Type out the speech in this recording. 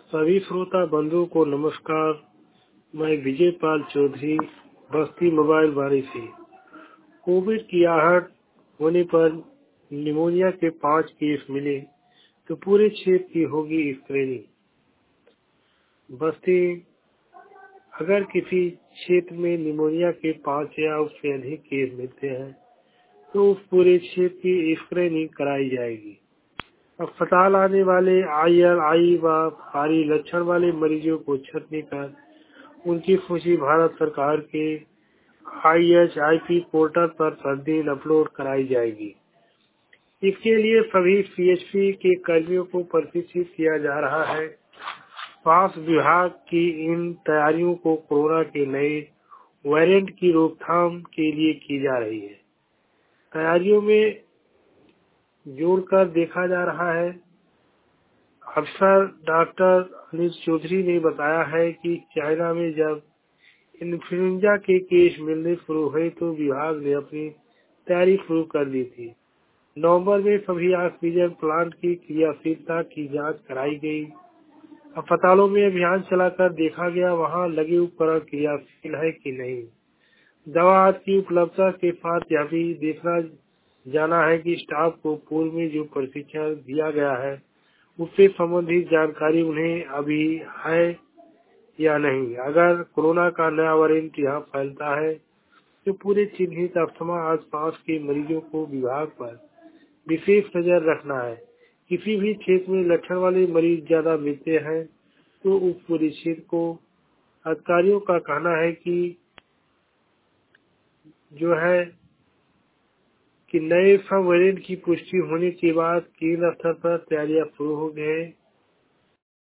सभी श्रोता बंधुओं को नमस्कार। मैं विजय पाल चौधरी, बस्ती मोबाइल बारी से। कोविड की आहट होने पर निमोनिया के 5 केस मिले तो पूरे क्षेत्र की होगी स्क्रीनिंग। बस्ती अगर किसी क्षेत्र में निमोनिया के 5 या उससे अधिक केस मिलते हैं तो उस पूरे क्षेत्र की स्क्रीनिंग कराई जाएगी। अस्पताल आने वाले ILI व भारी लक्षण वाले मरीजों को छंटनी कर उनकी सूची भारत सरकार के IHIP पोर्टल पर प्रतिदिन अपलोड कराई जाएगी। इसके लिए सभी CHP के कर्मियों को प्रशिक्षित किया जा रहा है। स्वास्थ्य विभाग की इन तैयारियों को कोरोना के नए वेरिएंट की रोकथाम के लिए की जा रही है। तैयारियों में जोड़कर देखा जा रहा है। अफसर डॉक्टर अनिल चौधरी ने बताया है कि चाइना में जब इन्फ्लुएंजा के केस मिलने शुरू हुए तो विभाग ने अपनी तैयारी शुरू कर दी थी। नवंबर में सभी ऑक्सीजन प्लांट की क्रियाशीलता की जांच कराई गई। अस्पतालों में अभियान चलाकर देखा गया वहां लगे उपकरण क्रियाशील है कि नहीं। दवा आदि की उपलब्धता के साथ यह भी देखना जाना है कि स्टाफ को पूर्व में जो प्रशिक्षण दिया गया है उससे संबंधित जानकारी उन्हें अभी है या नहीं। अगर कोरोना का नया वेरिएंट यहाँ फैलता है तो पूरे चिन्हित अस्थमा आसपास के मरीजों को विभाग पर विशेष नजर रखना है। किसी भी क्षेत्र में लक्षण वाले मरीज ज्यादा मिलते हैं तो उस पूरे क्षेत्र को अधिकारियों का कहना है कि जो है कि नए सब वेरिएंट की पुष्टि होने के बाद केंद्र स्तर पर तैयारियां शुरू हो गए हैं।